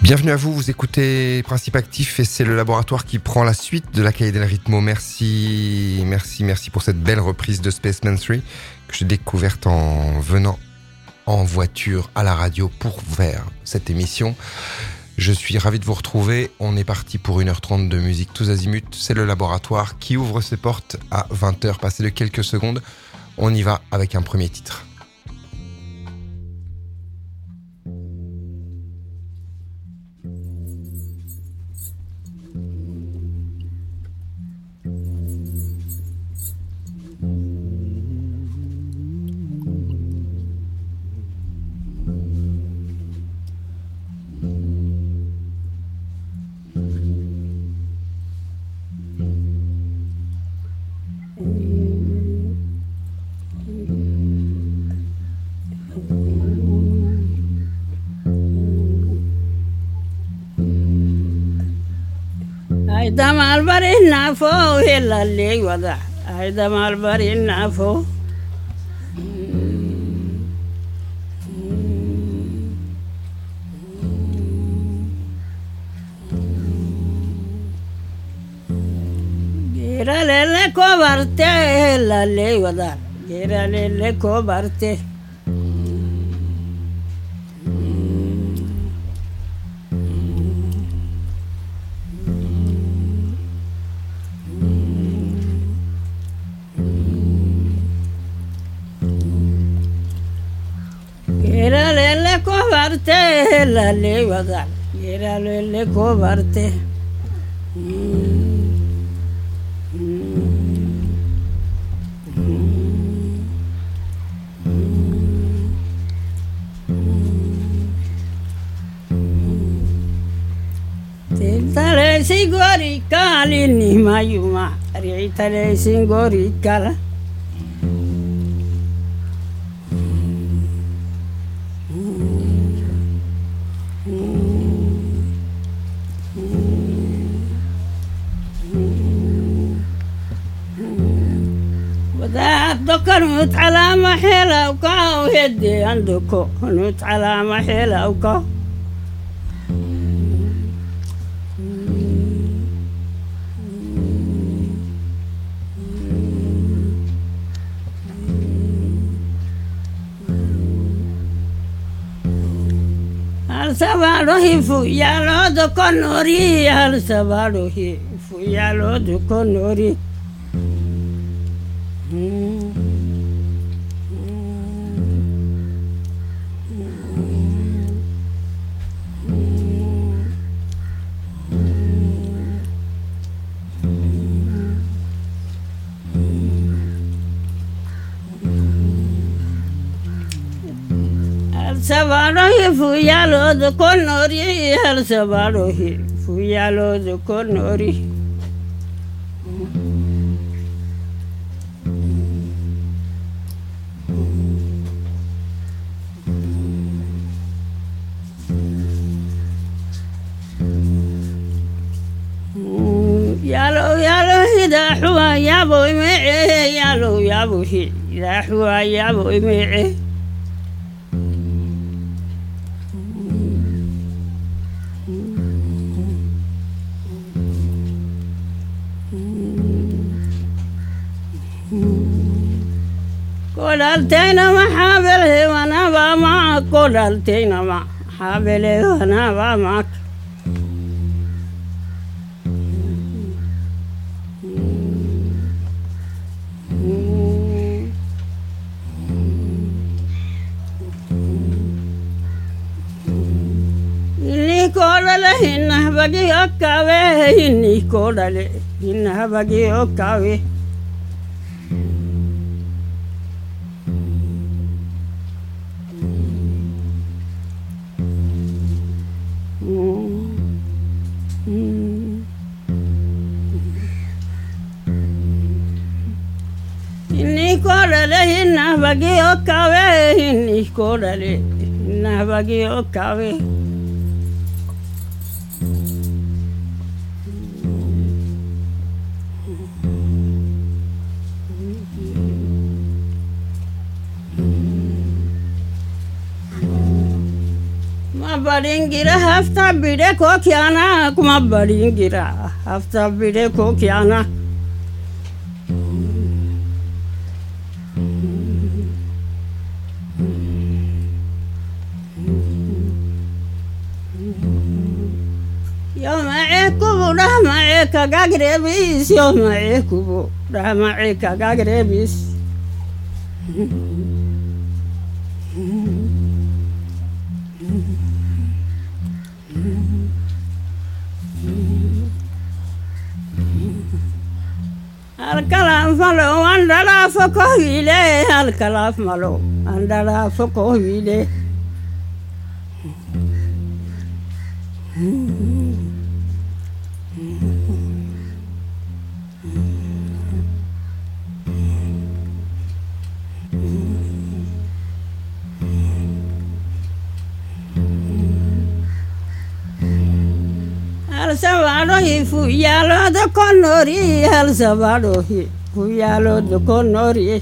Bienvenue à vous, vous écoutez Principe Actif et c'est le laboratoire qui prend la suite de la Cahier del Ritmo. Merci pour cette belle reprise de Spaceman 3 que j'ai découverte en venant en voiture à la radio pour faire cette émission. Je suis ravi de vous retrouver, on est parti pour 1h30 de musique tous azimuts. C'est le laboratoire qui ouvre ses portes à 20h, passé de quelques secondes. On y va avec un premier titre. Damal barin nafo hela le wada ay damal barin nafo gira le ko barte hela le wada gira le ko barte la le wada gira le ko barte tale sigori kali ni mayuma ri tale sigori kala نوت على محيلة وكا ويدي عندكو نوت على محيلة وكا Al-Sabaro fuya lo do konori Al-Sabaro fuya lo do konori Al-Sabaro fuya lo do konori Al-Sabaro fuya lo do konori yalo hida huwa yabo me yabo hida huwa yabo me قولتينا محابله وانا معك قولتينا محابله وانا معك إني قولله إنه بقي أكاوي إني قولله إنه بقي أكاوي إنه بقي أكاوي إني قولله إنه بقي أكاوي baringira hafta bide kokiana kuma baringira hafta bide kokiana يوم عيكو رحمة عيكا قاقريبيس يوم عيكو رحمة عيكا قاقريبيس الكلام فلو عندنا فكه إليه الكلام فلو عندنا فكه إليه Al sabado hi fuyalo de conori al sabado hi fuyalo de conori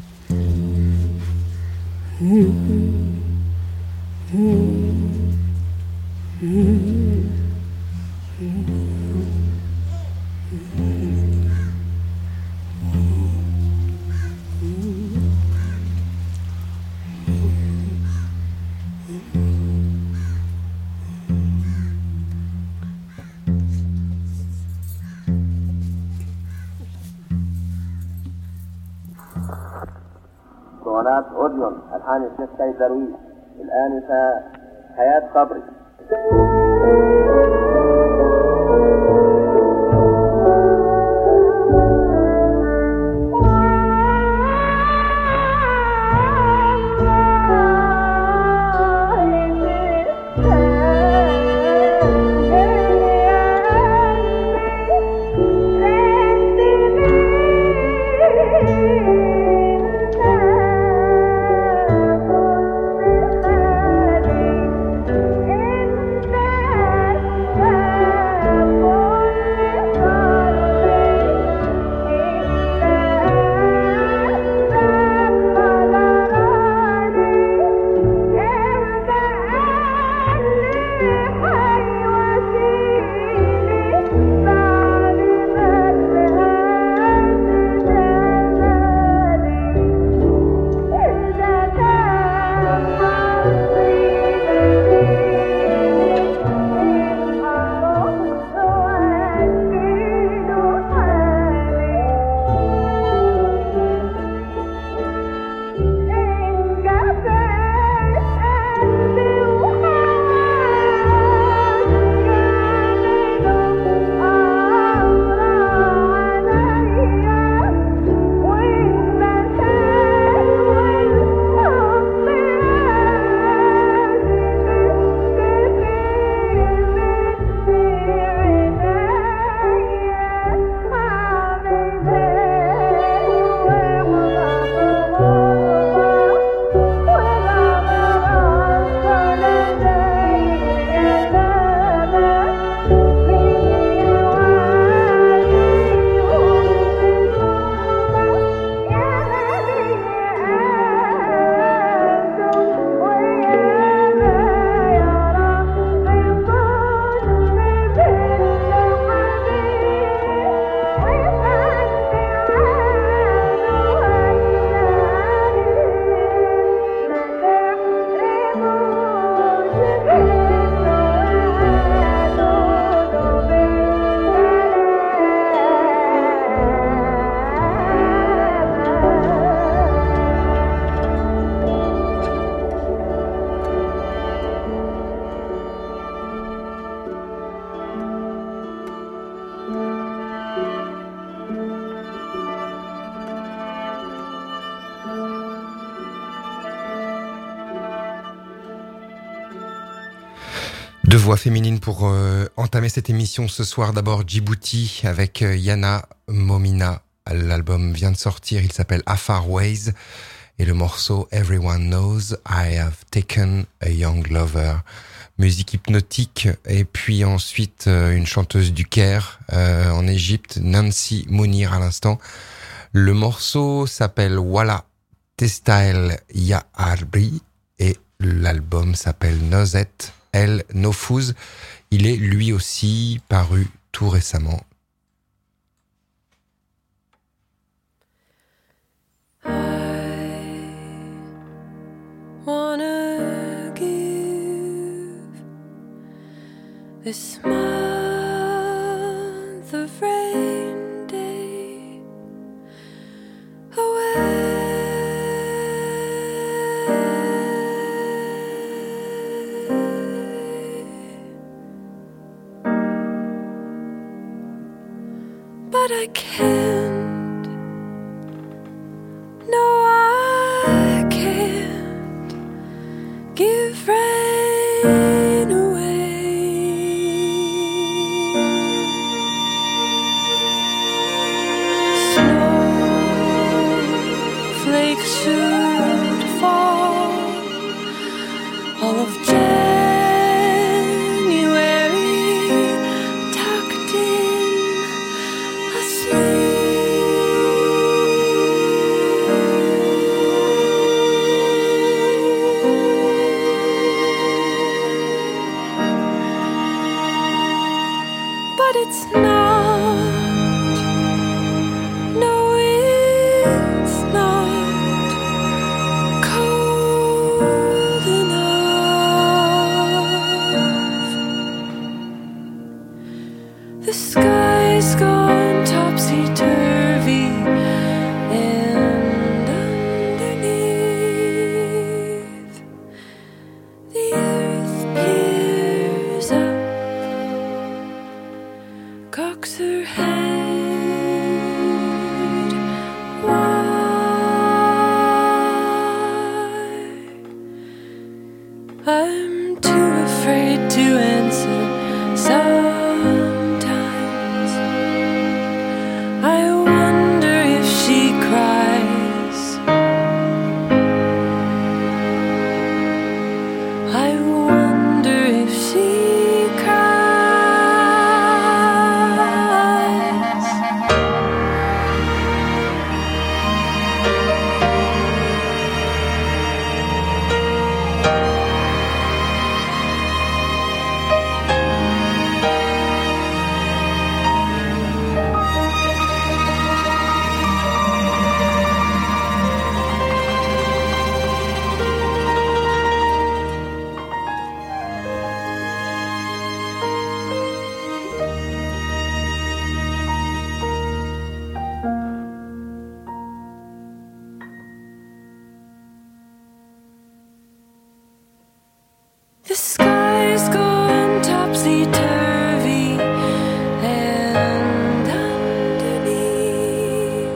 اسطوانات أوديون ألحان الشيخ سيد درويش الآنسة حياة صبري. Deux voix féminines pour entamer cette émission ce soir. D'abord Djibouti avec Yana Momina. L'album vient de sortir, il s'appelle Afar Ways et le morceau Everyone Knows I Have Taken a Young Lover. Musique hypnotique. Et puis ensuite une chanteuse du Caire en Égypte, Nancy Mounir à l'instant. Le morceau s'appelle Wala Testael Ya Arbi et l'album s'appelle Nozet El Nofuz. Il est lui aussi paru tout récemment. Wanna give this month of rain day away, but I can't. No, I can't give rain away. Snowflakes should fall all of January, tucked in asleep. But it's not, no, it's not cold enough. The sky's gone topsy-turvy, and underneath the earth peers up, cocks her head wide. I'm too afraid to answer sometimes. I wonder if she cries. I wonder if she cries. The sky's gone topsy-turvy, and underneath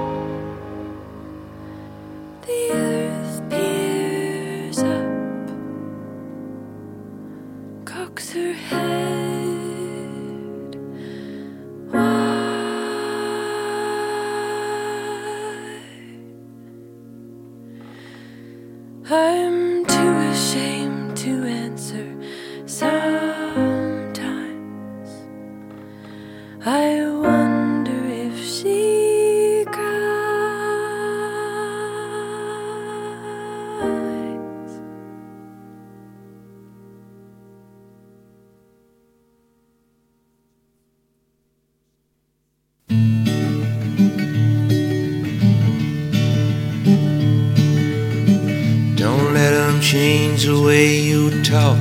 the earth peers up, cocks her head wide. I'm too ashamed to answer sometimes. I wonder if she cries. Don't let them change the way you talk,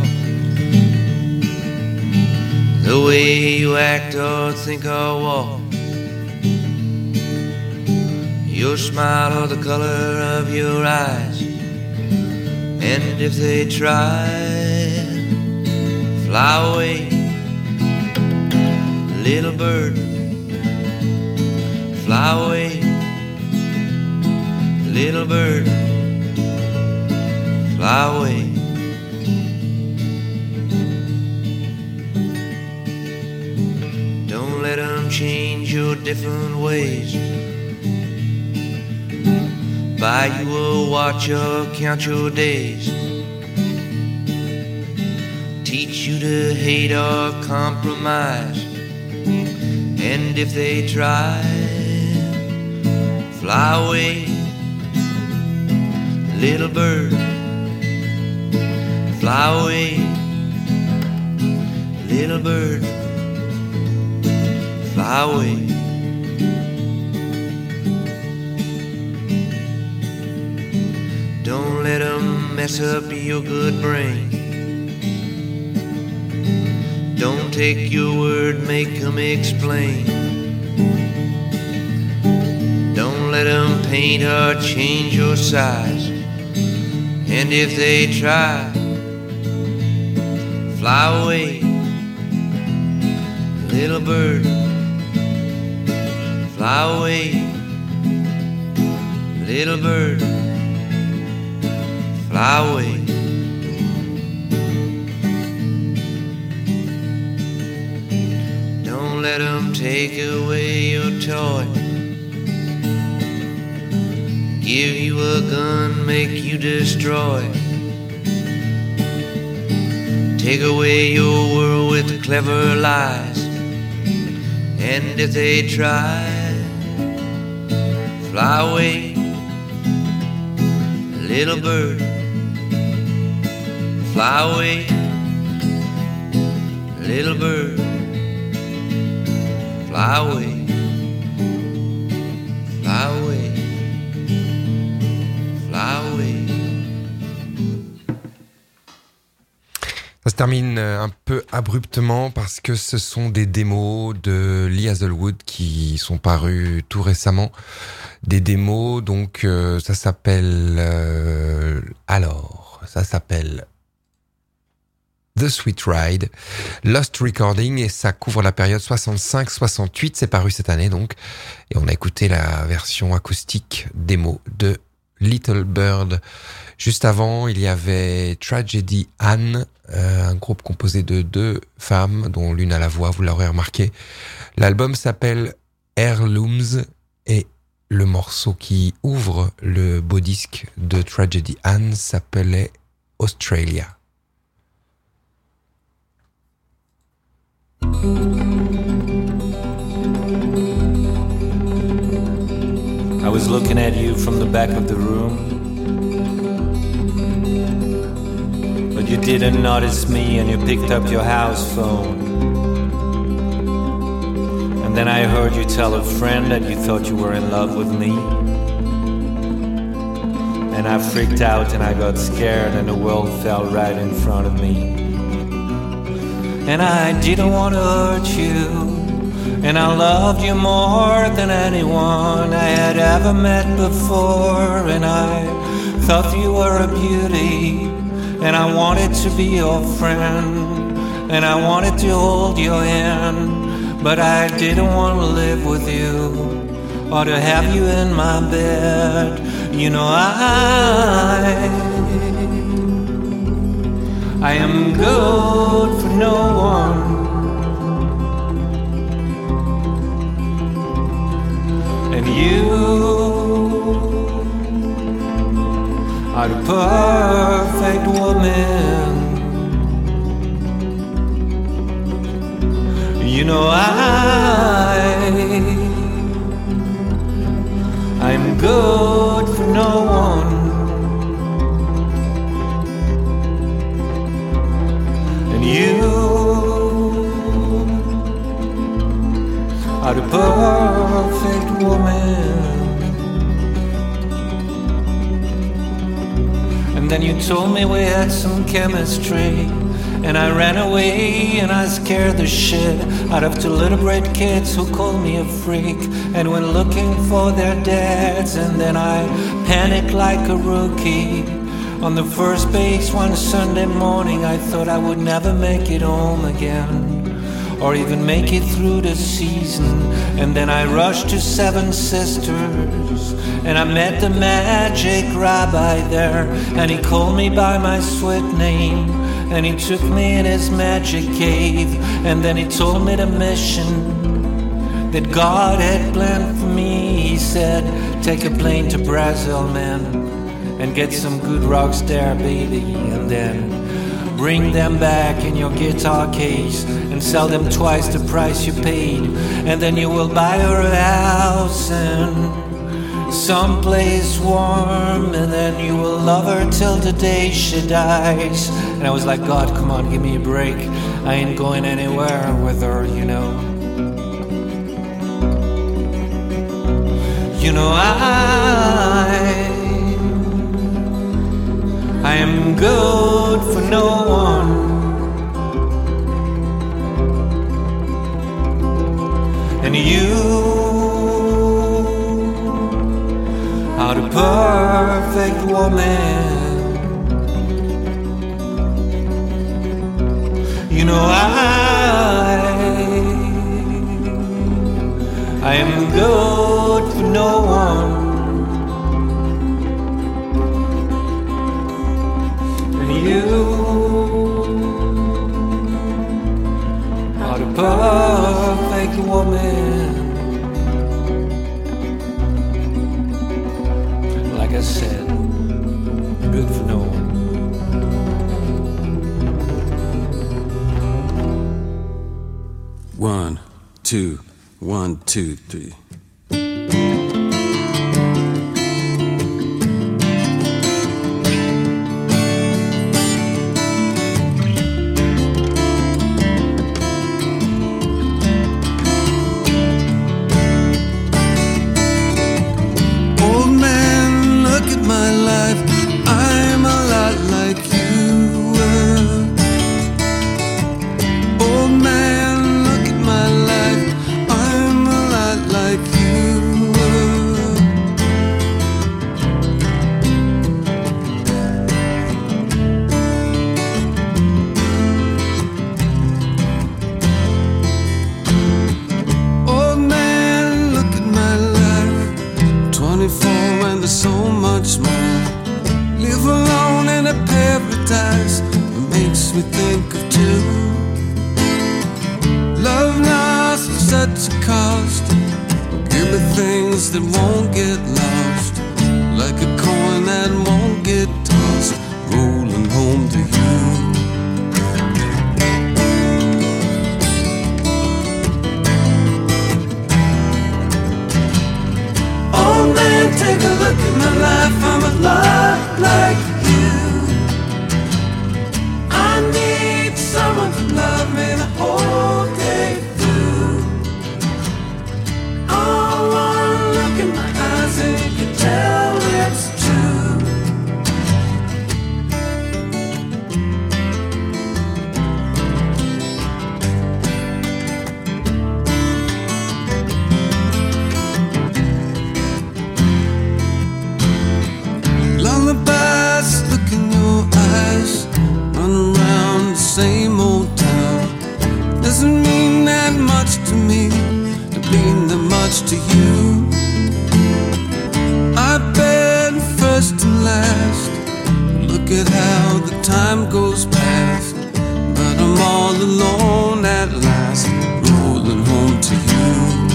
the way you act or think or walk, your smile or the color of your eyes. And if they try, fly away, little bird, fly away, little bird, fly away. Don't let them change your different ways, buy you a watch or count your days, teach you to hate or compromise. And if they try, fly away, little bird, fly away, little bird, fly away. Don't let them mess up your good brain. Don't take your word, make them explain. Don't let them paint or change your size. And if they try, fly away, little bird, fly away, little bird, fly away. Don't let them take away your toy, give you a gun, make you destroy. Take away your world with clever lies. And if they try, fly away, little bird, fly away, little bird, fly away, fly away, fly away. Ça se termine un peu abruptement parce que ce sont des démos de Lee Hazlewood qui sont parus tout récemment. Des démos, donc ça s'appelle The Sweet Ride, Lost Recording, et ça couvre la période 65-68, c'est paru cette année donc, et on a écouté la version acoustique démo de Little Bird. Juste avant, il y avait Tragedy Anne, un groupe composé de 2 femmes, dont l'une a la voix, vous l'aurez remarqué. L'album s'appelle Heirlooms, et le morceau qui ouvre le beau disque de Tragedy Anne s'appelait Australia. I was looking at you from the back of the room, but you didn't notice me and you picked up your house phone. And then I heard you tell a friend that you thought you were in love with me. And I freaked out and I got scared and the world fell right in front of me. And I didn't want to hurt you, and I loved you more than anyone I had ever met before. And I thought you were a beauty, and I wanted to be your friend, and I wanted to hold your hand. But I didn't want to live with you, or to have you in my bed. You know I am good for no one, and you are the perfect woman. You know I'm good for no one, and you are the perfect woman. And then you told me we had some chemistry, and I ran away and I scared the shit out of 2 little brat kids who called me a freak and went looking for their dads. And then I panicked like a rookie on the first base one Sunday morning. I thought I would never make it home again, or even make it through the season. And then I rushed to Seven Sisters, and I met the magic rabbi there, and he called me by my sweet name, and he took me in his magic cave. And then he told me the mission that God had planned for me. He said, take a plane to Brazil, man, and get some good rocks there, baby, and then bring them back in your guitar case and sell them twice the price you paid. And then you will buy her a house and someplace warm, and then you will love her till the day she dies. And I was like, God, come on, give me a break. I ain't going anywhere with her, you know. You know, I am good for no one. And you are the perfect woman. You know, I am good for no one. And you are the perfect woman. Like I said, good for no one. One, two, 1, 2, 3. Old man, look at my life. I'm a lot like you were. Old man, look at my life. I'm a lot like you were. Old man, look at my life. 24 and there's so much more. Live alone in a paradise. It makes me think of two. Love lost at such a cost. Give me things that won't get lost, like a coin that won't get tossed, rolling home to you. Oh man, take a look at my life. I'm a lot like you. I need someone to love me the whole day through. Oh, one look in my eyes and you can tell it's true. Lullabies, look in your eyes. Run around the same old town. Doesn't mean that much to me, don't mean that much to you. I've been first and last. Look at how the time goes past. But I'm all alone at last, rolling home to you.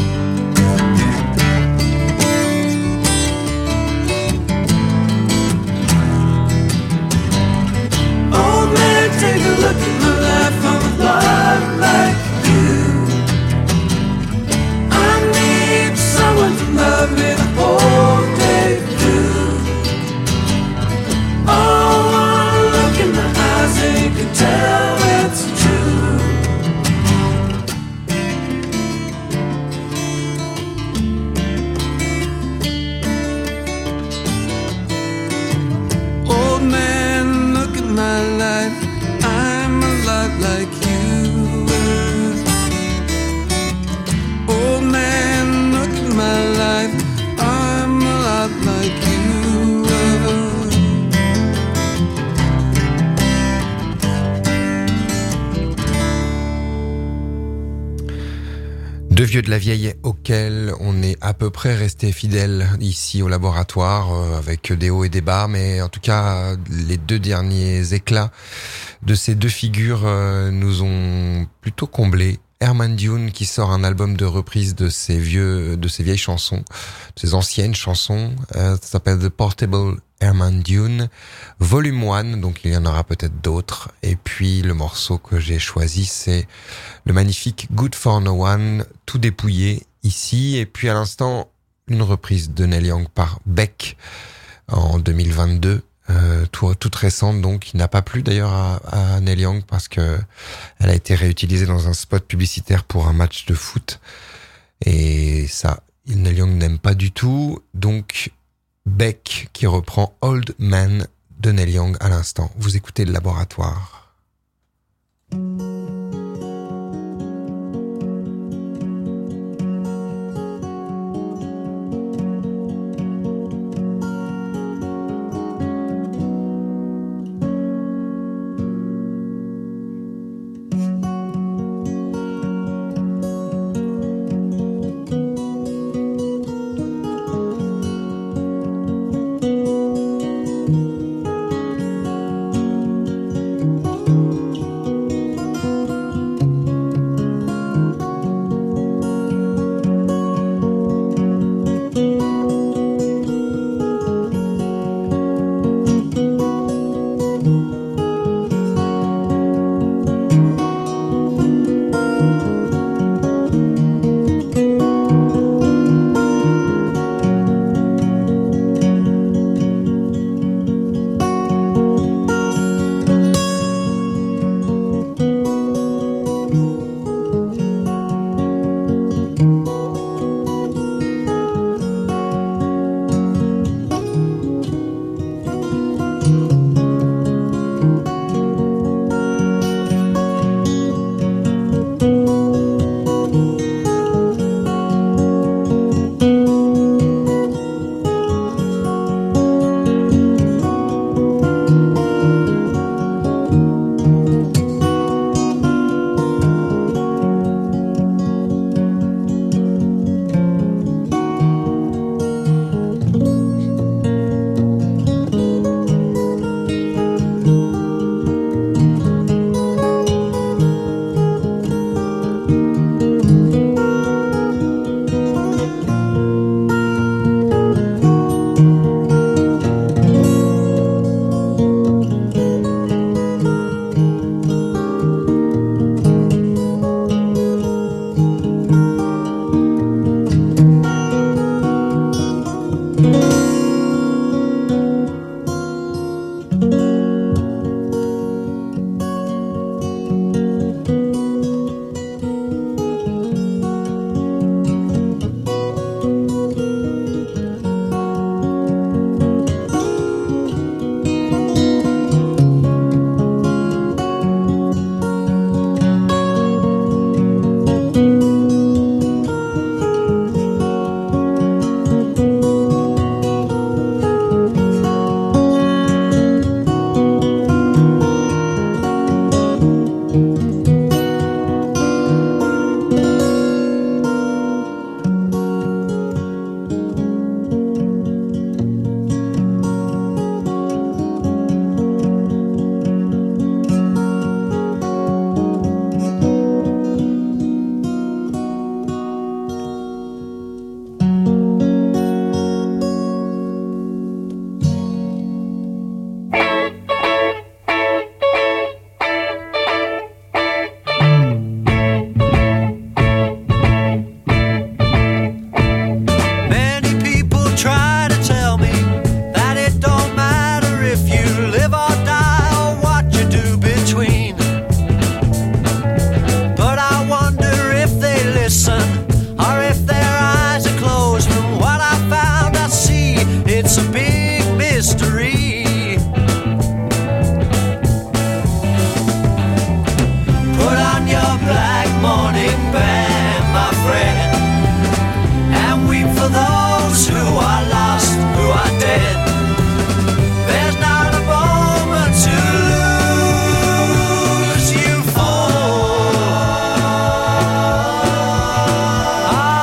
Oh man, take a look at my life. I'm a lot like you. I need someone to love me the whole day through. Oh, one look in my eyes and you can tell it's true. Old man, look at my life. I'm a lot like you were. Old man, look at my life. I'm a lot like you were. Deux vieux de la vieille auxquels on est à peu près resté fidèle ici au laboratoire, avec des hauts et des bas, mais en tout cas les deux derniers éclats de ces deux figures nous ont plutôt comblés. Herman Dune qui sort un album de reprise de ses vieilles chansons, de ses anciennes chansons, ça s'appelle The Portable Herman Dune, Volume 1, donc il y en aura peut-être d'autres. Et puis le morceau que j'ai choisi, c'est le magnifique Good for No One, tout dépouillé ici. Et puis à l'instant, une reprise de Neil Young par Beck en 2022, toute récente, donc il n'a pas plu d'ailleurs à Neil Young parce que elle a été réutilisée dans un spot publicitaire pour un match de foot et ça, Neil Young n'aime pas du tout, donc Beck qui reprend Old Man de Neil Young à l'instant. Vous écoutez le Laboratoire.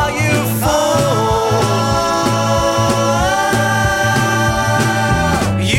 You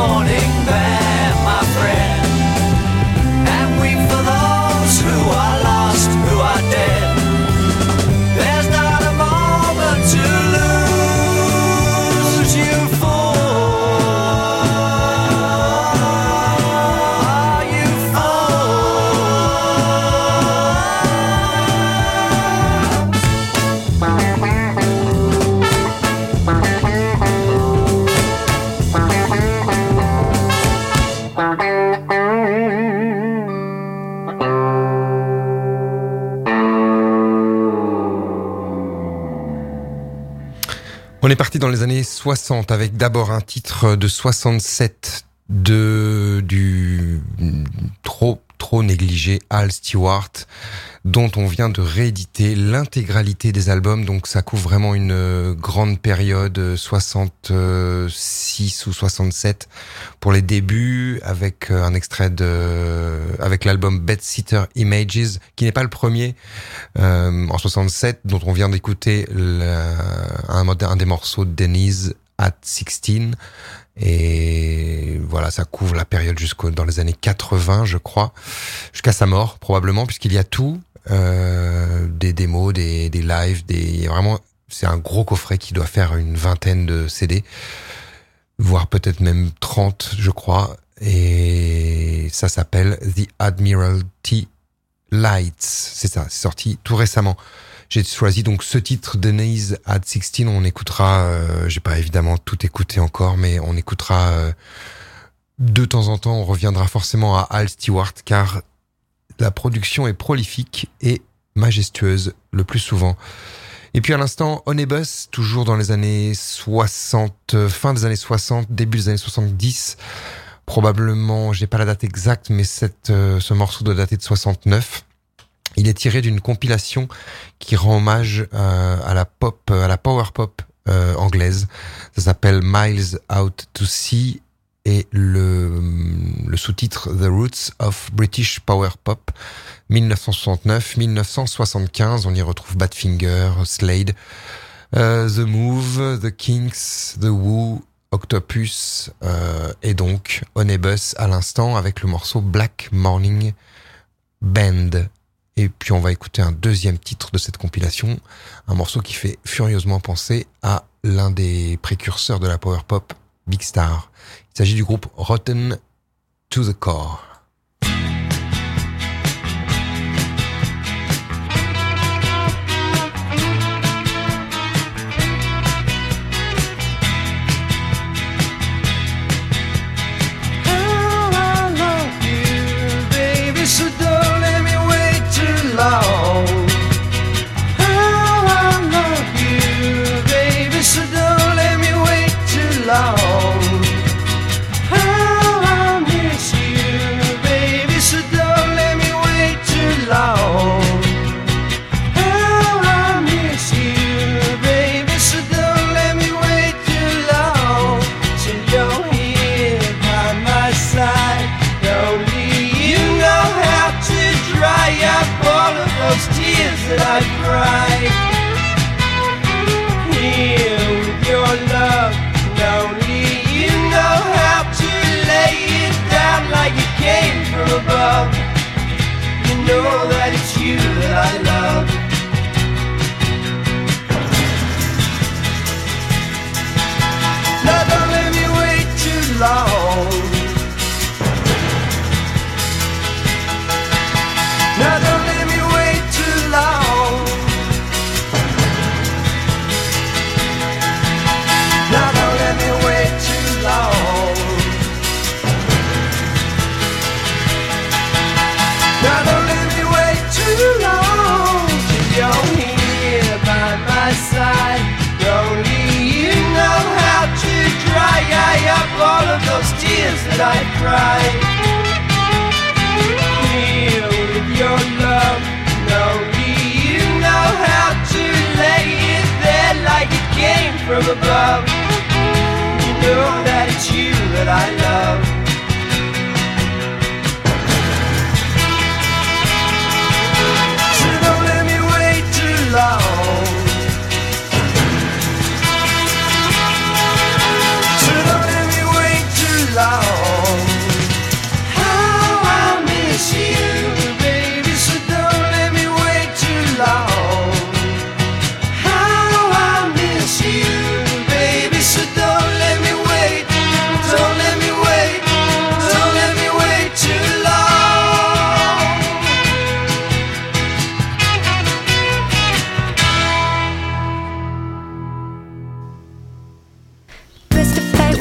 morning band, my friend. And weep for those who are lost, who are dead. There's not a moment to lose, you fool. You On est parti dans les années 60 avec d'abord un titre de 67 du trop négligé Al Stewart, dont on vient de rééditer l'intégralité des albums, donc ça couvre vraiment une grande période 66 ou 67 pour les débuts, avec un extrait avec l'album Bedsitter Images, qui n'est pas le premier en 67, dont on vient d'écouter un des morceaux de Denise at 16. Et voilà, ça couvre la période dans les années 80, je crois, jusqu'à sa mort probablement, puisqu'il y a tout, des démos, des lives, vraiment, c'est un gros coffret qui doit faire une vingtaine de CD, voire peut-être même 30, je crois, et ça s'appelle The Admiralty Lights, c'est ça, c'est sorti tout récemment. J'ai choisi donc ce titre, Denise at 16. On écoutera, j'ai pas évidemment tout écouté encore, mais on écoutera de temps en temps. On reviendra forcément à Al Stewart, car la production est prolifique et majestueuse le plus souvent. Et puis à l'instant, Onebus, toujours dans les années 60, fin des années 60, début des années 70. Probablement, j'ai pas la date exacte, mais ce morceau doit dater de 69. Il est tiré d'une compilation qui rend hommage à la power pop anglaise. Ça s'appelle Miles Out to Sea, et le sous-titre The Roots of British Power Pop 1969-1975. On y retrouve Badfinger, Slade, The Move, The Kinks, The Who, Octopus, et donc Onebus à l'instant avec le morceau Black Morning Band. Et puis on va écouter un deuxième titre de cette compilation, un morceau qui fait furieusement penser à l'un des précurseurs de la power pop, Big Star. Il s'agit du groupe Rotten to the Core. How I miss you.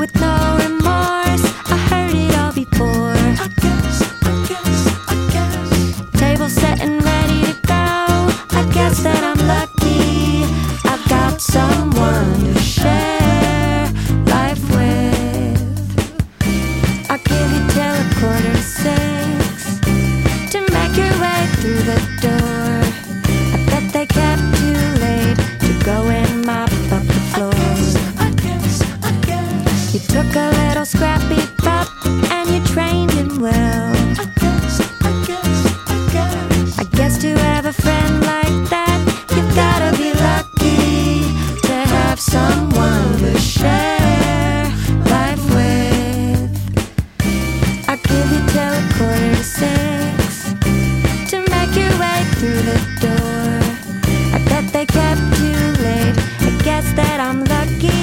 with no remorse. I heard it all before. I guess. Table set and ready to go. I guess that I'm lucky. I've got someone to share life with. I'll give you till 5:45 to make your way through the door. I bet they kept you late to go and mop up the floor. I guess. You took a little scrappy pup and you trained him well. I guess to have a friend like that, you've gotta be lucky to have someone to share life with. I'll give you till 5:45 to make your way through the door. I bet they kept you late. I guess that I'm lucky.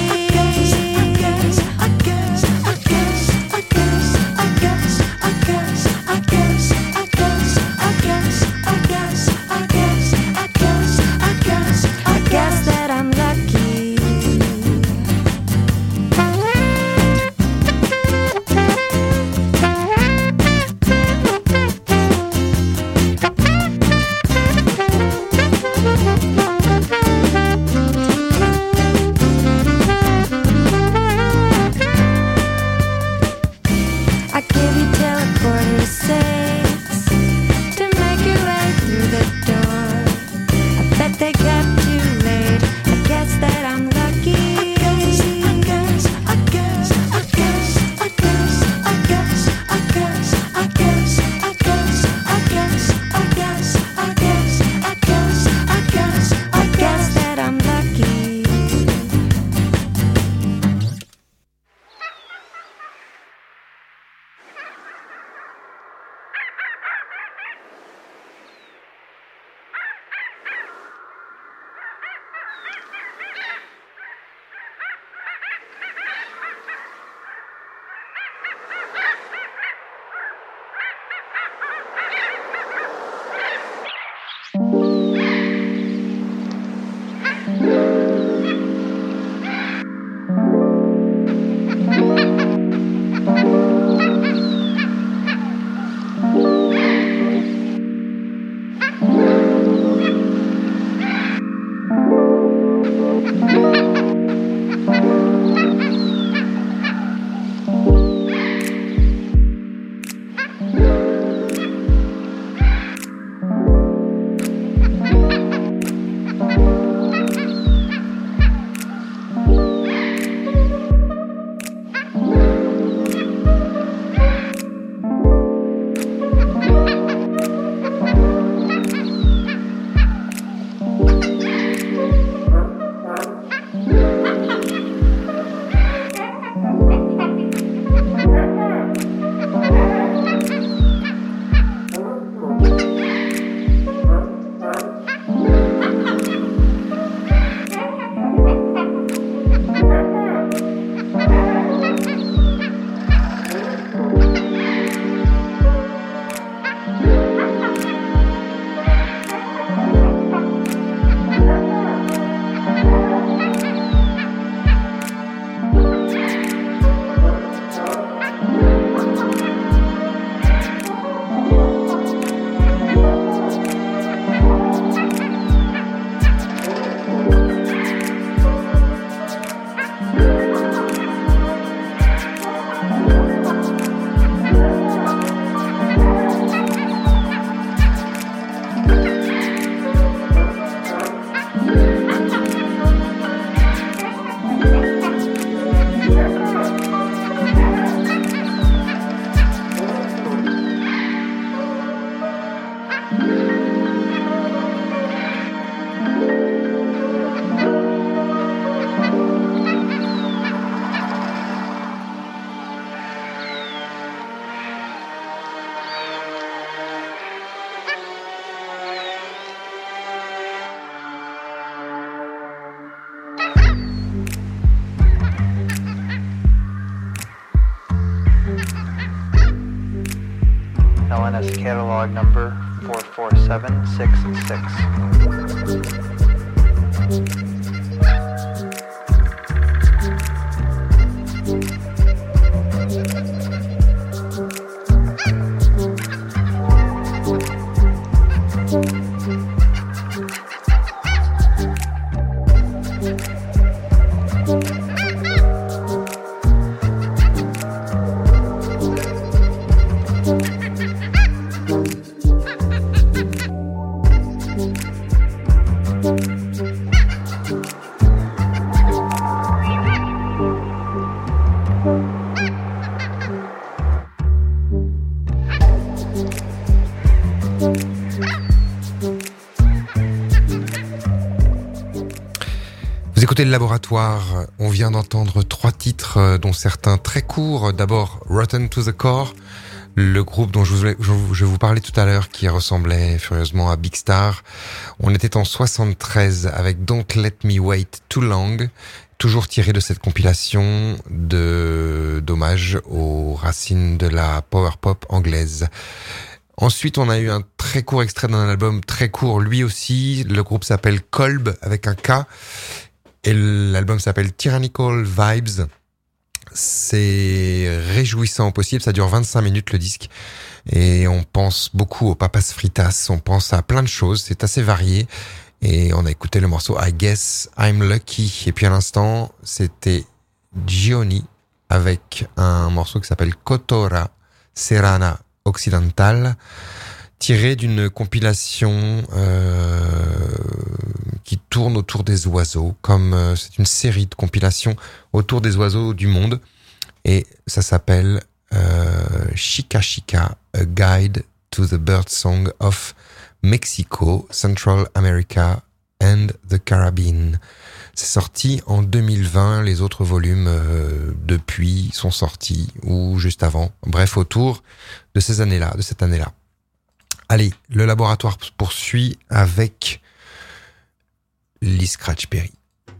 LNS catalog number 44766. Vous écoutez le Laboratoire, on vient d'entendre 3 titres, dont certains très courts. D'abord, Rotten to the Core, le groupe dont je vous parlais tout à l'heure, qui ressemblait furieusement à Big Star. On était en 73 avec Don't Let Me Wait Too Long, toujours tiré de cette compilation d'hommage aux racines de la power pop anglaise. Ensuite, on a eu un très court extrait d'un album très court, lui aussi. Le groupe s'appelle Kolb, avec un K. Et l'album s'appelle Tyrannical Vibes. C'est réjouissant au possible, ça dure 25 minutes le disque. Et on pense beaucoup aux Papas Fritas, on pense à plein de choses, c'est assez varié. Et on a écouté le morceau I Guess I'm Lucky. Et puis à l'instant, c'était Gioni avec un morceau qui s'appelle Kotora Serana Occidental, tiré d'une compilation qui tourne autour des oiseaux, comme c'est une série de compilations autour des oiseaux du monde, et ça s'appelle Chica Chica, A Guide to the Bird Song of Mexico, Central America and the Caribbean. C'est sorti en 2020, les autres volumes depuis sont sortis, ou juste avant, bref, autour de ces années-là, de cette année-là. Allez, le Laboratoire poursuit avec Lee Scratch Perry.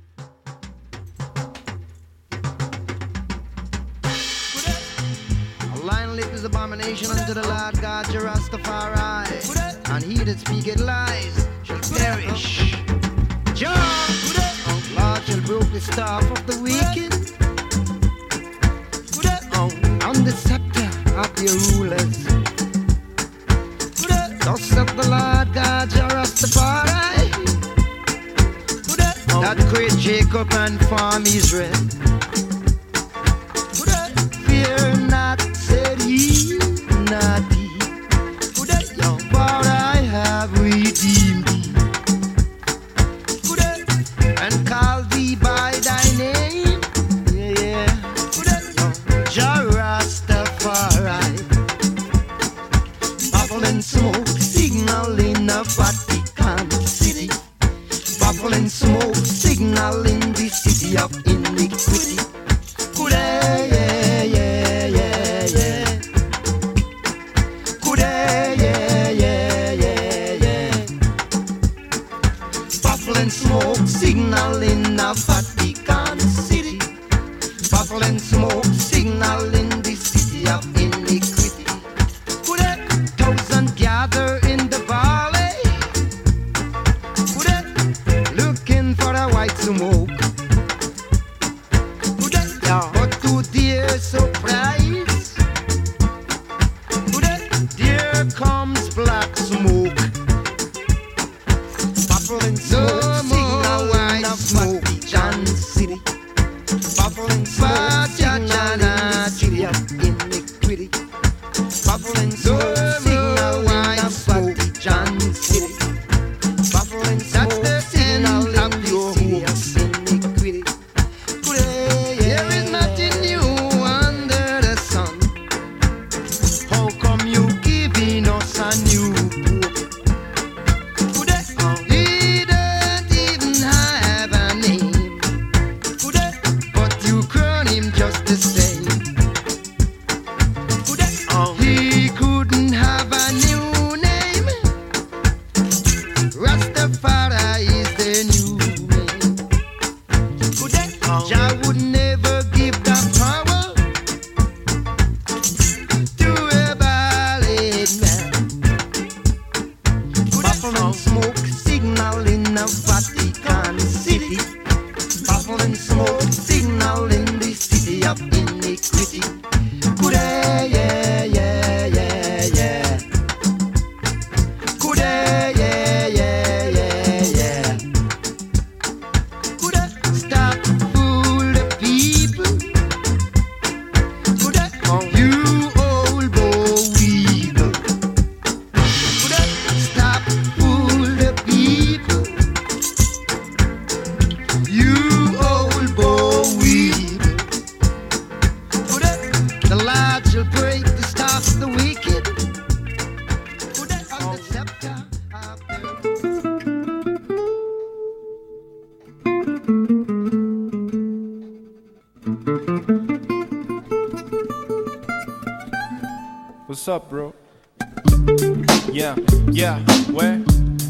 A lion lip is abomination unto the Lord God, your Rastafari. And he that speaketh lies shall perish. John, Lord shall broke the staff of the wicked. On the scepter of your rulers. Thus saith the Lord God, your Rastafari, that create Jacob and form Israel. Fear not, said he, not he, for I have redeemed thee, and called thee by thy name, Jah Rastafari. Bubble and smoke, signal in a Vatican City. Bubble and smoke, signal in the city of iniquity. Yeah, yeah, yeah, yeah. Yeah, yeah, yeah, yeah. Bubble and smoke, signal in a Vatican City. Bubble and smoke, signal in the city of iniquity. Thousand gather in the valley, looking for a white smoke. But to their surprise, there comes black smoke. Bubble and smoke, signal white smoke, John City. Bubble and smoke, signal city of iniquity. Bubble and smoke, signal white smoke, John City. Bubble and smoke, that's the signal of your city of iniquity. There is nothing new under the sun. How come you giving us a new book? He don't even have a name, but you crown him just the same. He couldn't have a new name. Rastafari is the new name. Jah would never give the power to a ballad man. Bubble and smoke, signal in a Vatican City. Bubble and smoke, signal in the city of iniquity. Yeah, yeah, yeah, yeah, yeah. Yeah, yeah, yeah, yeah. Stop fool the people. You old boy weevil. Stop fool the people. You old boy weevil. angel break to stop the wicked. Put it on the scepter of What's up, bro? Yeah, ouais.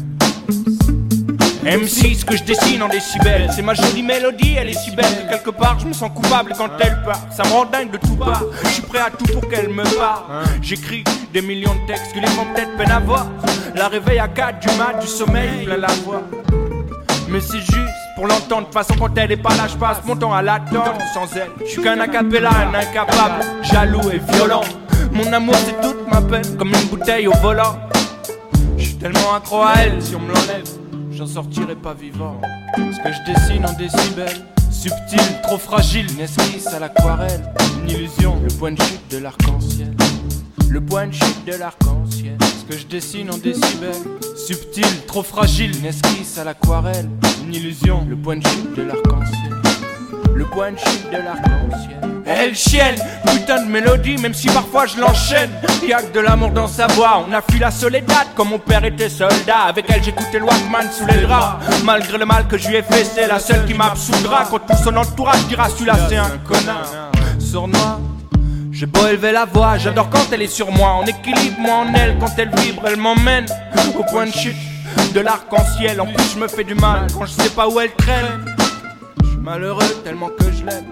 MC, ce que je dessine en décibels, c'est ma jolie mélodie, elle est si belle que quelque part je me sens coupable quand elle part. Ça me rend dingue de tout part, je suis prêt à tout pour qu'elle me parle. J'écris des millions de textes que les grands têtes peinent à voir. La réveille à 4 du mat, du sommeil, plein la voix. Mais c'est juste pour l'entendre, de toute façon quand elle est pas là, je passe mon temps à l'attendre. Sans elle, je suis qu'un acapella, un incapable, jaloux et violent. Mon amour c'est toute ma peine, comme une bouteille au volant. Je suis tellement accro à elle, si on me l'enlève j'en sortirai pas vivant. Ce que je dessine en décibels, subtil, trop fragile, une esquisse à l'aquarelle, une illusion, le point de chute de l'arc-en-ciel. Le point de chute de l'arc-en-ciel. Ce que je dessine en décibels, subtil, trop fragile, une esquisse à l'aquarelle, une illusion, le point de chute de l'arc-en-ciel. Le point de chute de l'arc-en-ciel. Elle chienne, putain de mélodie, même si parfois je l'enchaîne. Y'a que de l'amour dans sa voix, on a fui la soledad comme mon père était soldat. Avec elle j'écoutais le Walkman sous les draps. Malgré le mal que je lui ai fait, c'est la seule qui m'absoudra. Quand tout son entourage dira celui-là c'est un connard. Sournois, j'ai beau élever la voix, j'adore quand elle est sur moi. En équilibre, moi en elle, quand elle vibre, elle m'emmène au point de chute de l'arc-en-ciel. En plus je me fais du mal quand je sais pas où elle traîne. Je suis malheureux tellement que je l'aime.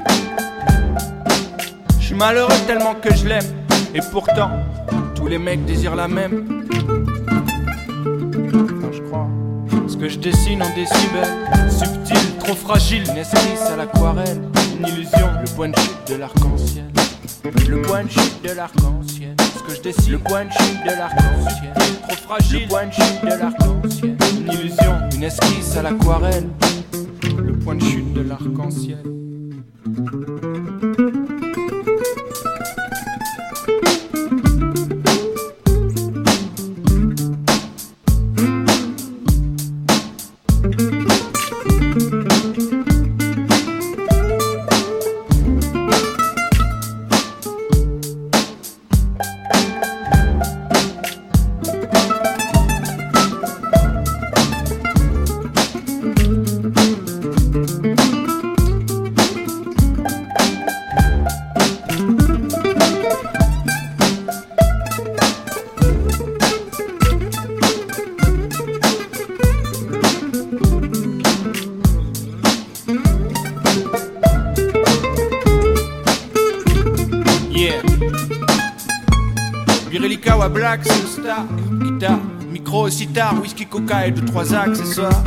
Je suis malheureux tellement que je l'aime. Et pourtant, tous les mecs désirent la même. Enfin, je crois. Ce que je dessine en décibels, subtil, trop fragile, une esquisse à l'aquarelle, une illusion, le point de chute de l'arc-en-ciel. Le point de chute de l'arc-en-ciel. Ce que je dessine, le point de chute de l'arc-en-ciel. Trop fragile, le point de chute de l'arc-en-ciel. Une illusion, une esquisse à l'aquarelle, le point de chute de l'arc-en-ciel. Birelikawa Black, c'est le star. Guitare, micro, sitar, whisky, coca et 2-3 accessoires.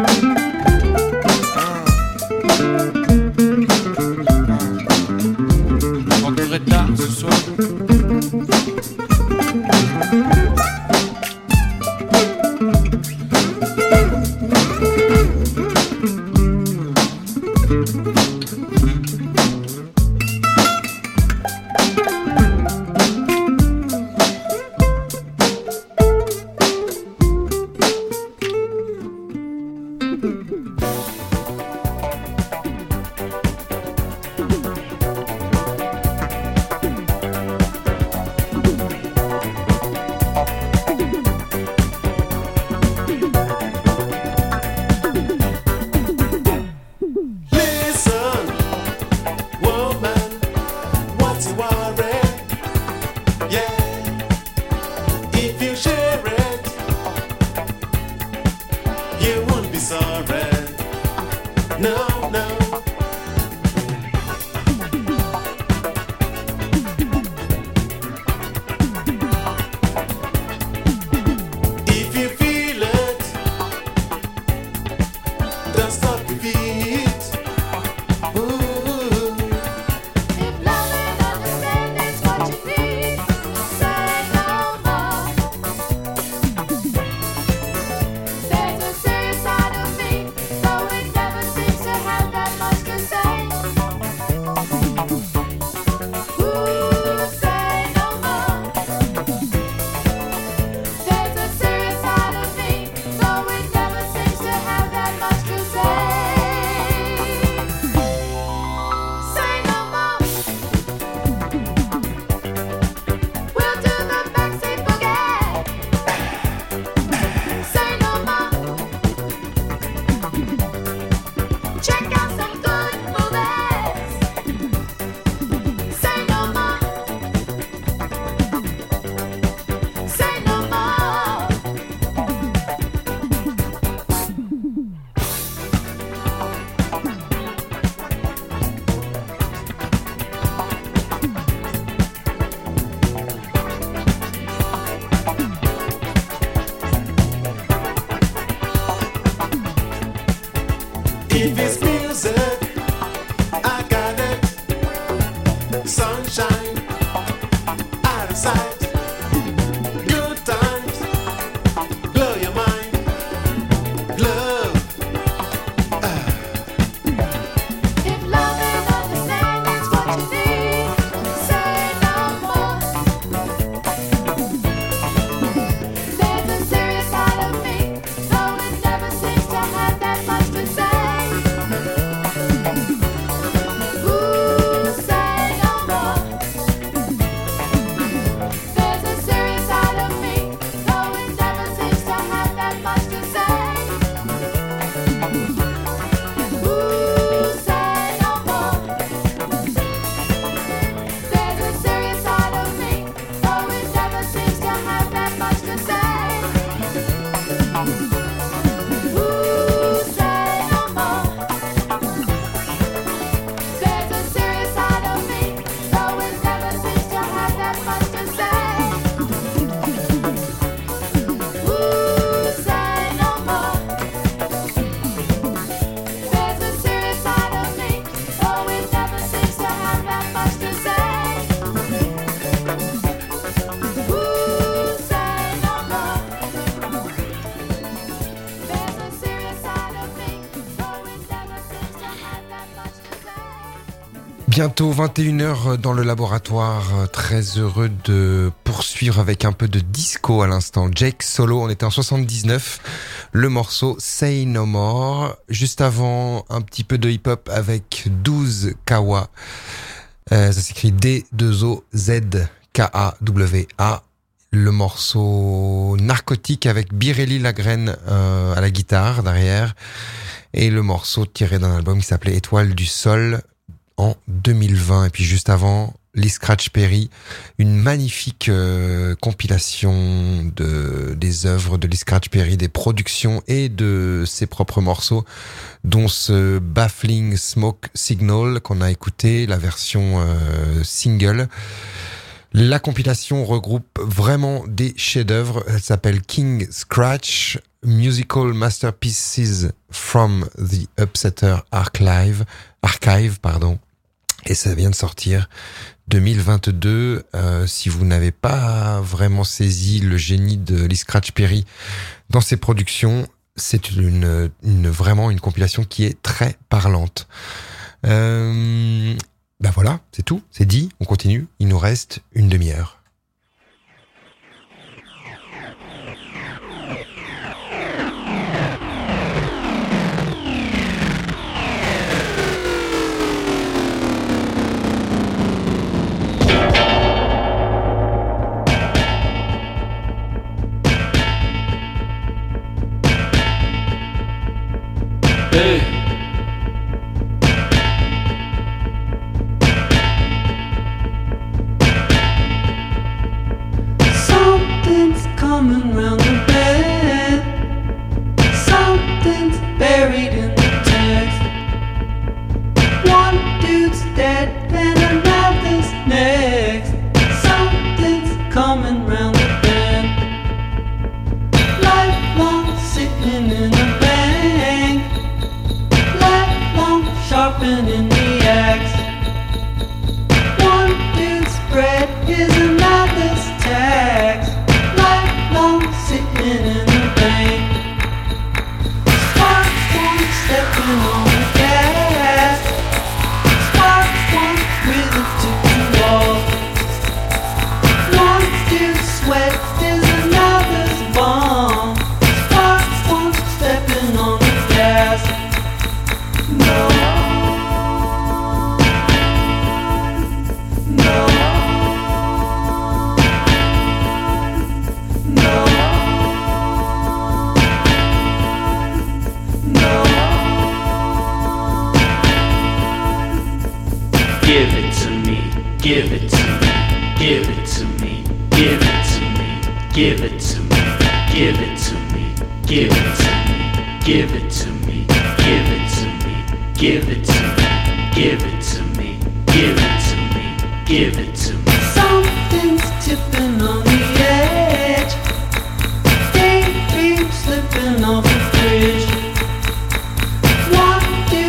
Je rentrerai tard ce soir. If it's music, I got it. Sunshine, out of sight. Good times, blow your mind. Love. If love ain't understanding's what you need, say no more. There's a serious side of me, though it never seems to have that much to say. Ooh, say no more. There's a serious side of me, though it never seems to have that much to say. Ooh, say no more. There's a serious side of me, though it never seems to have that much to say. Ooh, say no more. There's a serious side of me, though it never seems to have that much to say. Ooh, say no more. There's a serious side of me, though it never seems to have that much to say. Ooh, say no more. There's a serious side of me, though it never seems to have that much to say. Bientôt 21h dans le laboratoire. Très heureux de poursuivre avec un peu de disco à l'instant. Jake Solo, on était en 79. Le morceau Say No More. Juste avant, un petit peu de hip-hop avec 12 Kawa. Ça s'écrit D2OZKAWA. Le morceau Narcotique avec Birelli Lagraine à la guitare derrière. Et le morceau tiré d'un album qui s'appelait Étoile du Sol en 2020. Et puis juste avant, Lee Scratch Perry, une magnifique compilation des œuvres de Lee Scratch Perry, des productions et de ses propres morceaux, dont ce Baffling Smoke Signal qu'on a écouté, la version single. La compilation regroupe vraiment des chefs-d'œuvre. Elle s'appelle King Scratch Musical Masterpieces from the Upsetter Archive, et ça vient de sortir 2022. Si vous n'avez pas vraiment saisi le génie de Lee Scratch Perry dans ses productions, c'est vraiment une compilation qui est très parlante. Ben voilà, c'est tout, c'est dit, on continue, il nous reste une demi-heure. Hey. Something's coming round the bend. Something's buried in the text. One dude's dead and another's next. Something's coming round the bend. Lifelong sitting in a bank. Lifelong sharpening the axe. One dude's bread is another's tax. Lifelong sitting in the bank. Spark one stepping on the gas. Spark one with it to do all. One dude's sweat is another's bomb. Spark one stepping on the gas. No. No. No. No. Give it to me, give it to me, give it to me, give it to me, give it to me, give it to me, give it to me, give it to me, give it to me, give it to me, give it to me, give it to me, give it to me. Something's tipping on the edge. Daydream slipping off the bridge. One day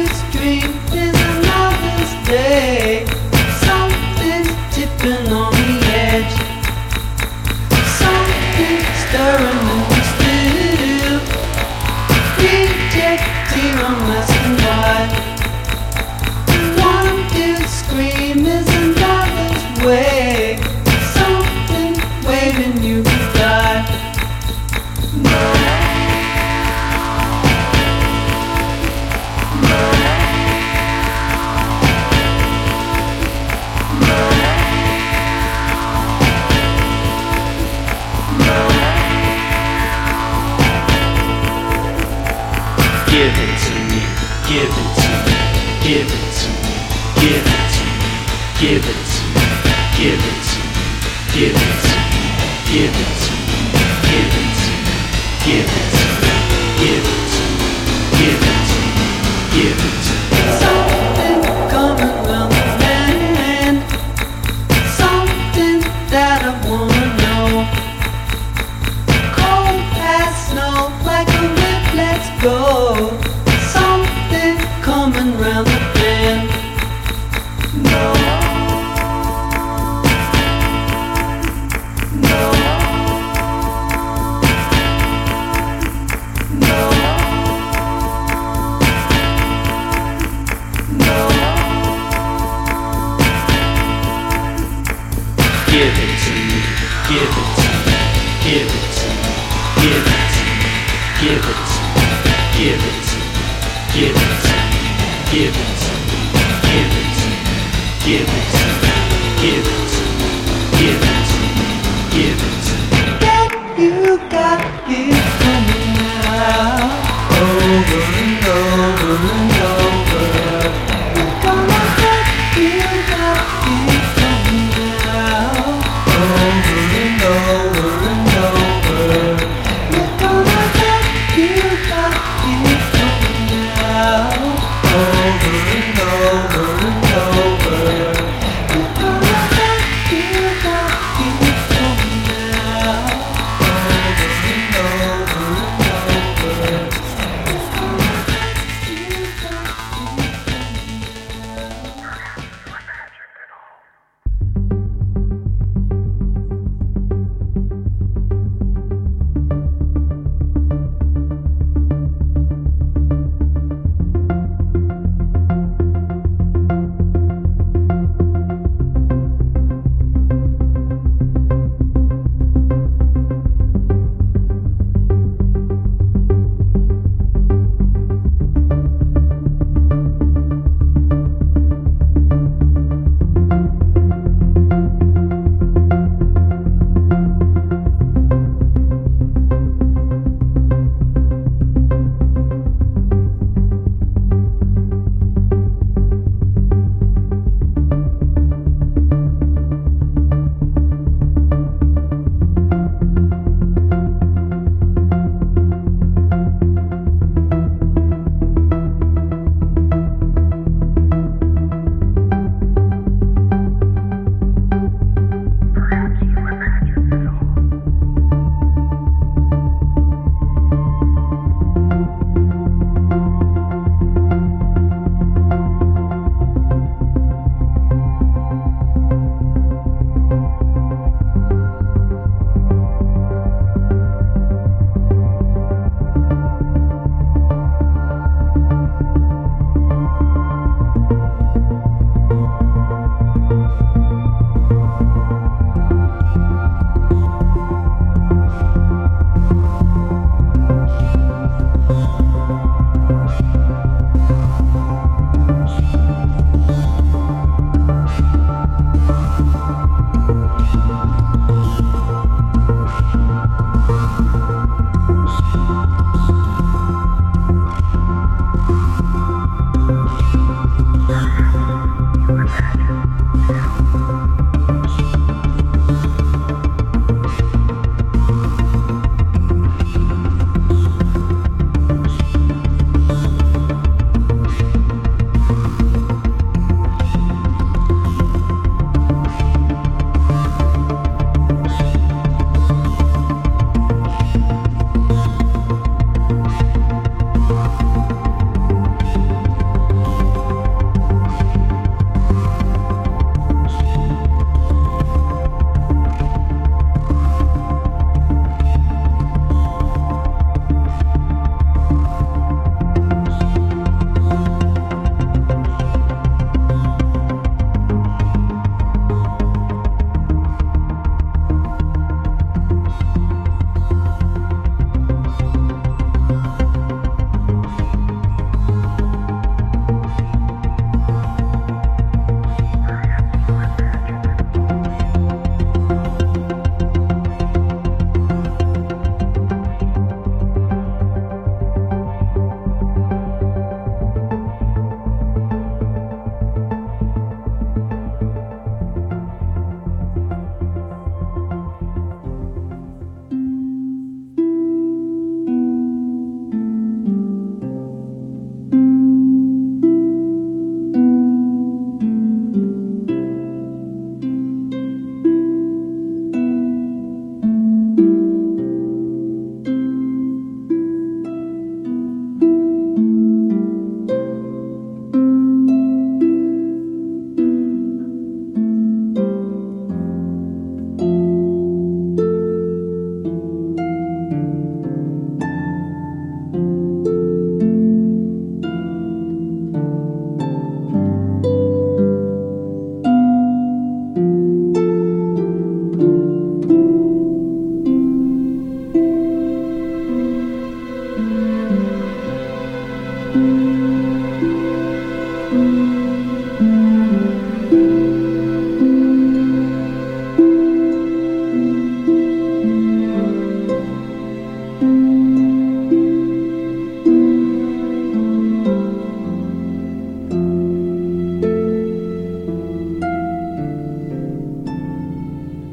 give it, give it, give it, give it, give it, give it, give it, give it. Something coming round the bend, something that I wanna know. Cold as snow, like a whip, let's go. Something coming round the bend. No. Give it to me, give it, give it, give it, give it, give it, give it, give it, give it, give it, give it, give it, give it. That you got it coming out over and over and over. You're gonna get you got it coming out over and over and over. You're gonna get you got it coming out over and over.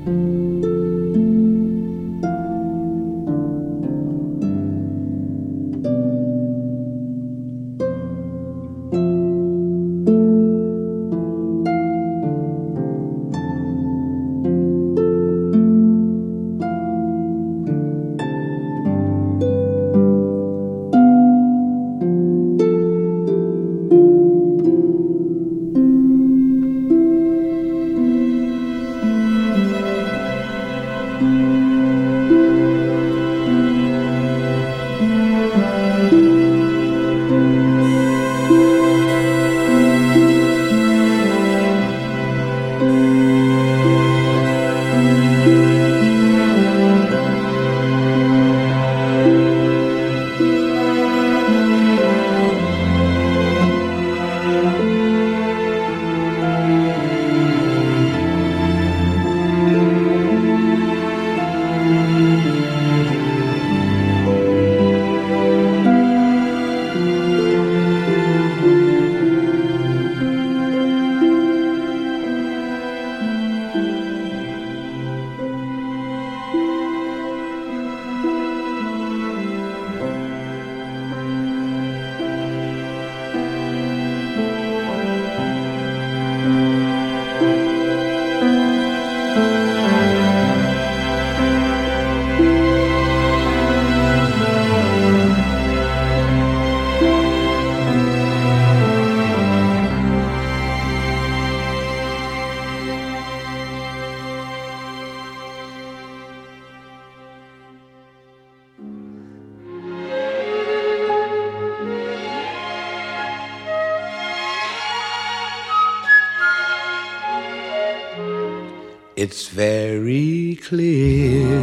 It's very clear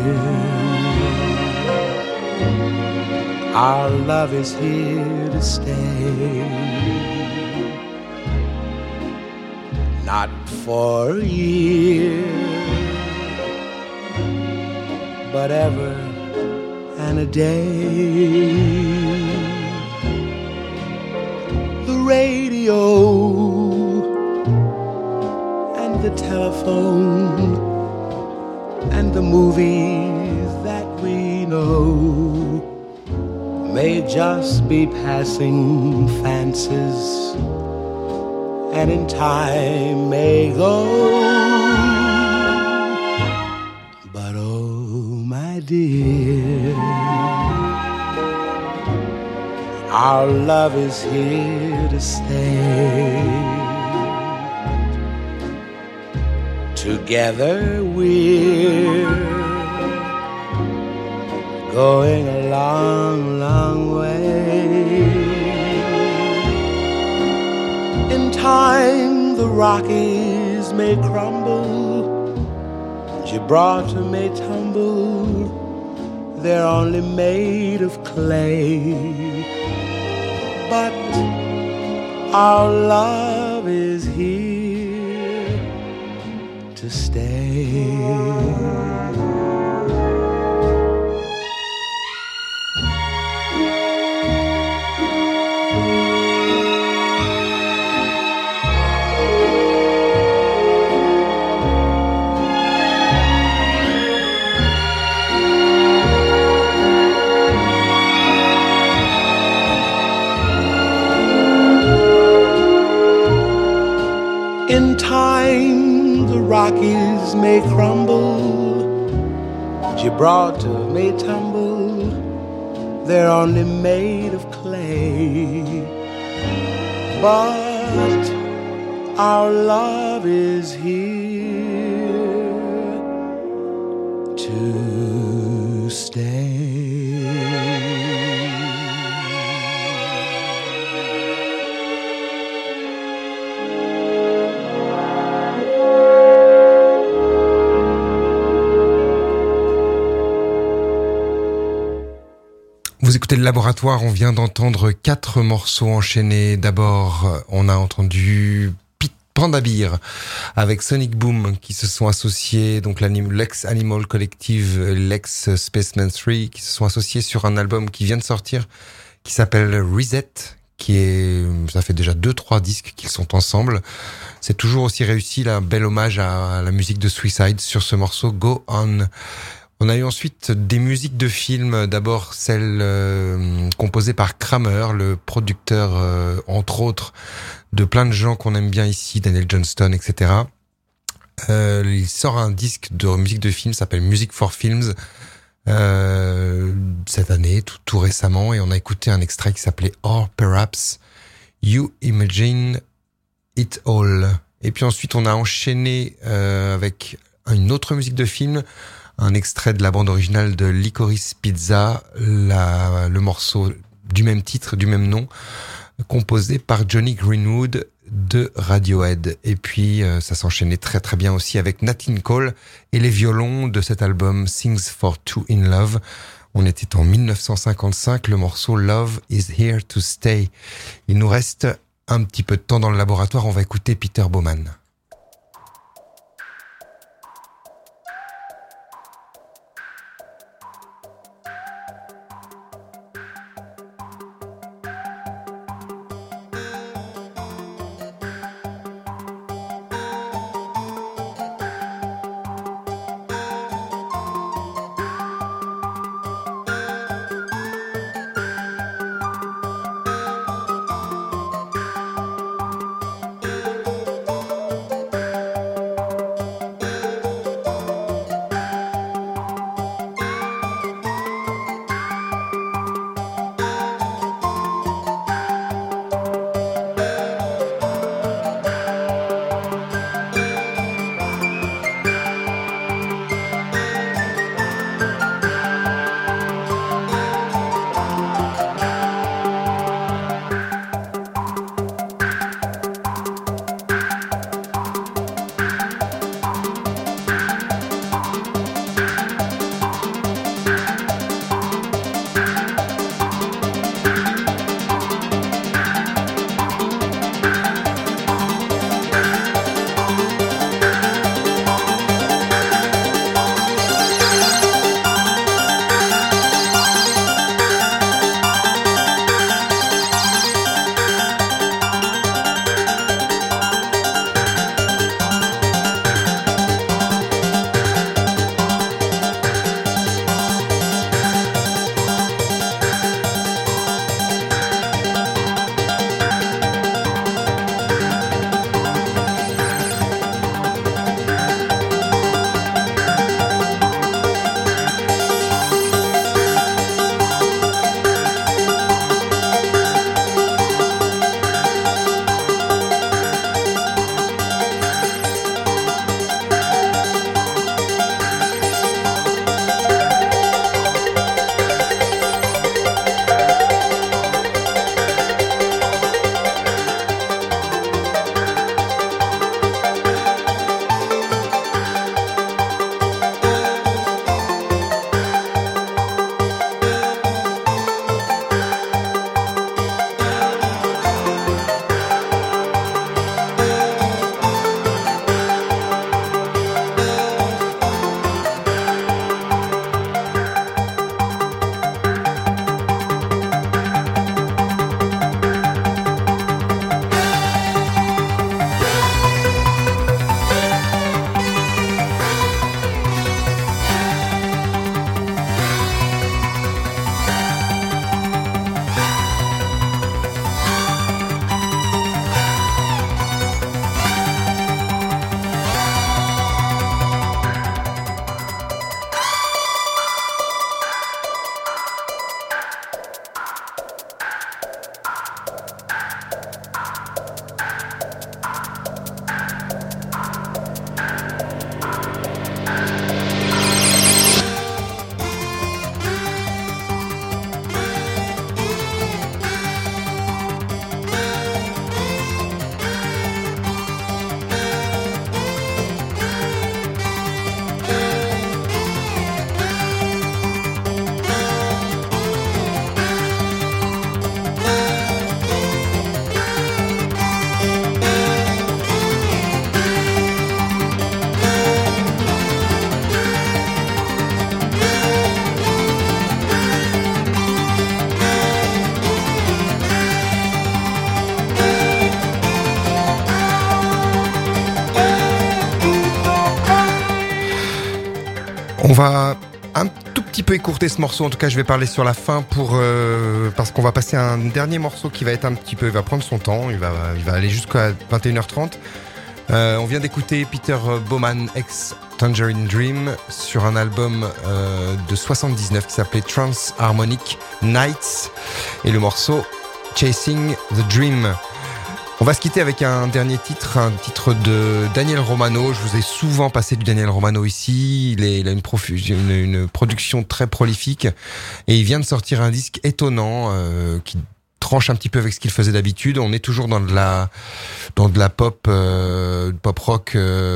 our love is here to stay, not for a year, but ever and a day. The radio and the telephone and the movies that we know may just be passing fancies, and in time may go. But oh my dear, our love is here to stay. Together we're going a long, long way. In time the Rockies may crumble, Gibraltar may tumble, they're only made of clay. But our love is here to stay. In time the Rockies may crumble, Gibraltar may tumble, they're only made of clay. But our love is here to stay. Vous écoutez le Laboratoire, on vient d'entendre 4 morceaux enchaînés. D'abord, on a entendu Panda Bear avec Sonic Boom qui se sont associés, donc l'ex Animal Collective, l'ex Spaceman 3 qui se sont associés sur un album qui vient de sortir qui s'appelle Reset, ça fait déjà 2-3 disques qu'ils sont ensemble. C'est toujours aussi réussi, là, un bel hommage à la musique de Suicide sur ce morceau Go On. On a eu ensuite des musiques de films, d'abord celle composée par Kramer, le producteur, entre autres, de plein de gens qu'on aime bien ici, Daniel Johnston, etc. Il sort un disque de musique de film, s'appelle Music for Films, cette année, tout récemment, et on a écouté un extrait qui s'appelait Or Perhaps You Imagine It All. Et puis ensuite, on a enchaîné avec une autre musique de film, un extrait de la bande originale de Licorice Pizza, le morceau du même titre, du même nom, composé par Johnny Greenwood de Radiohead. Et puis ça s'enchaînait très très bien aussi avec Nat King Cole et les violons de cet album Things for Two in Love. On était en 1955, le morceau Love is Here to Stay. Il nous reste un petit peu de temps dans le laboratoire, on va écouter Peter Baumann. On va un tout petit peu écourter ce morceau. En tout cas, je vais parler sur la fin parce qu'on va passer à un dernier morceau qui va être un petit peu, il va prendre son temps. Il va aller jusqu'à 21h30. On vient d'écouter Peter Bowman ex Tangerine Dream sur un album de 79 qui s'appelait Trans Harmonic Nights et le morceau Chasing the Dream. On va se quitter avec un dernier titre, un titre de Daniel Romano. Je vous ai souvent passé du Daniel Romano ici. Il a une production très prolifique et il vient de sortir un disque étonnant qui tranche un petit peu avec ce qu'il faisait d'habitude. On est toujours dans de la pop rock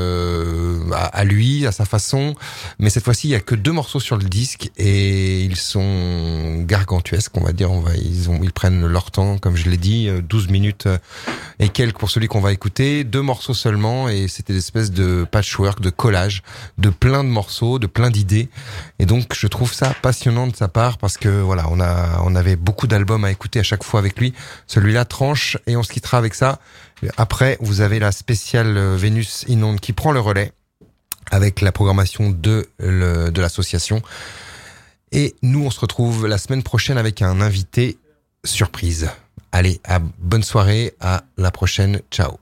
à lui, à sa façon, mais cette fois-ci il y a que 2 morceaux sur le disque et ils sont gargantuesques, on va dire. Ils prennent leur temps, comme je l'ai dit, 12 minutes et quelques pour celui qu'on va écouter, 2 morceaux seulement, et c'était des espèces de patchwork, de collage, de plein de morceaux, de plein d'idées. Et donc je trouve ça passionnant de sa part parce que voilà, on avait beaucoup d'albums à écouter à chaque fois avec lui. Celui-là tranche et on se quittera avec ça. Après, vous avez la spéciale Vénus Inonde qui prend le relais avec la programmation de l'association. Et nous, on se retrouve la semaine prochaine avec un invité surprise. Allez, bonne soirée, à la prochaine, ciao.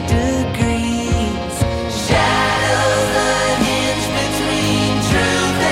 Shadows unhinged between truth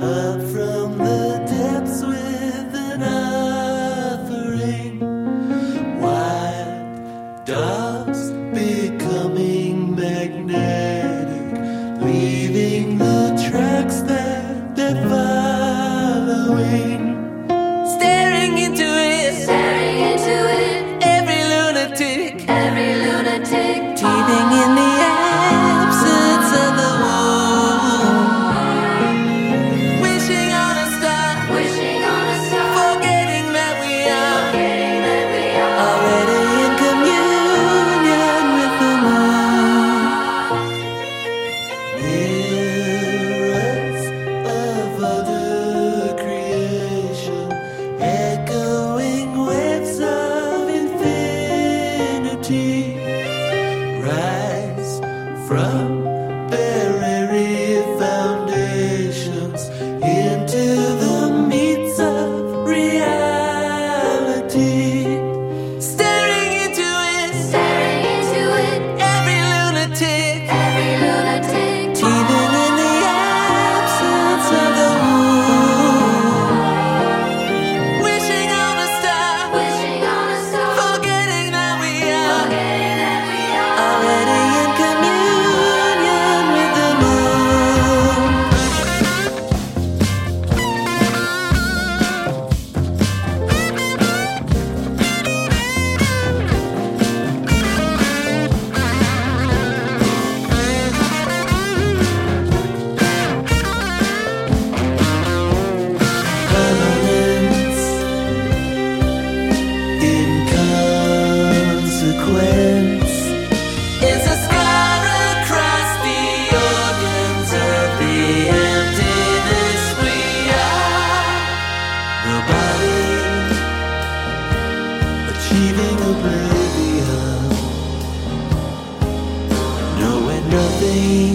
up from the depths with an offering. Wild dogs becoming magnetic, leaving the tracks that they're following. Staring into it, every lunatic, teeming in the absence of the womb, wishing on a star, forgetting that we are already in communion with the moon. Mirrors of other creation, echoing waves of infinity, rise from barrier foundations into the meats of reality. Staring into it, every lunatic, teeming in the absence of the womb, wishing on a star, forgetting that we are already in communion with the moon. Permanence, inconsequence, is a scar across the organs of the emptiness we are. The body achieving oblivion, knowing nothing,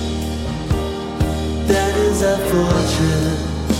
that is our fortune.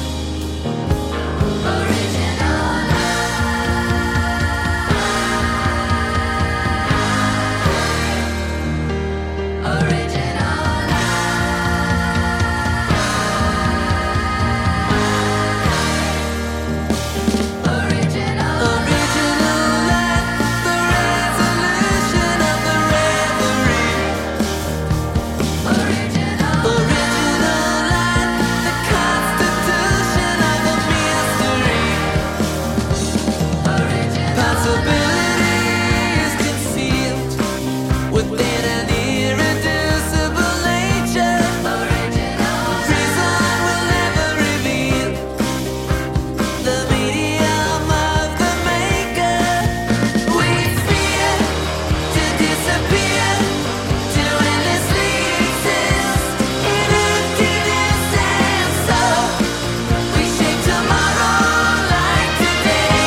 Possibilities concealed within an irreducible nature. Reason will never reveal the medium of the maker. We fear to disappear, to endlessly exist in emptiness, and so we shape tomorrow like today.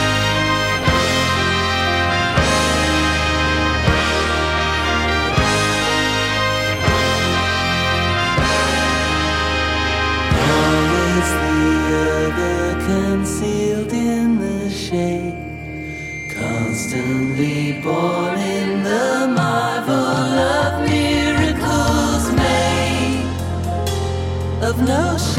Always the other concealed in the shade, constantly born in the marvel of miracles made of no shape.